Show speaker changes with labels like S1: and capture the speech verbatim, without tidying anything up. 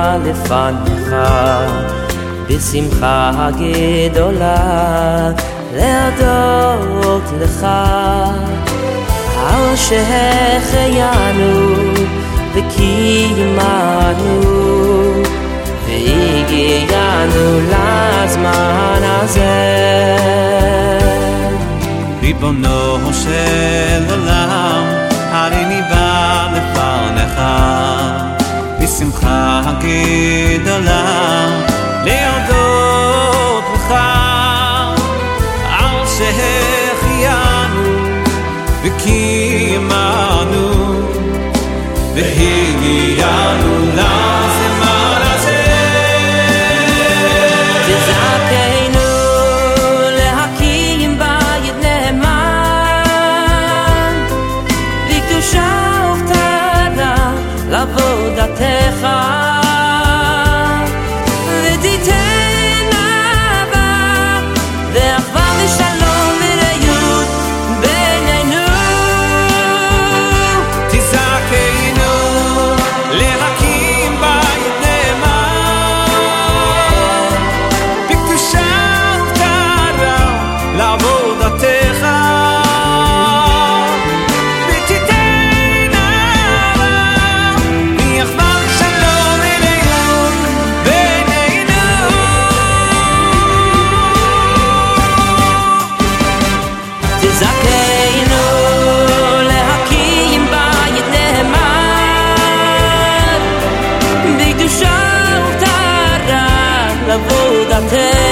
S1: בא לפניך בשמחה גדולה להודות לך על שהחיינו וקיימנו והגיענו לזמן הזה.
S2: ריבונו של עולם, הריני בא לפניך בשמחה גדולה להודות לך על שהחיינו וקיימנו והגיענו לזמן הזה.
S1: תזכנו להקים בית נאמן בקדושה ובטהרה לעבודתך ותיתן אהבה ואחווה ושלום ורעות בינינו.
S2: תזכנו להקים בית נאמן בקדושה ובטהרה לעבודתך ותיתן אהבה ואחווה ושלום ורעות בינינו.
S1: תזכנו להקים בית נאמן בקדושה ובטהרה לעבודתך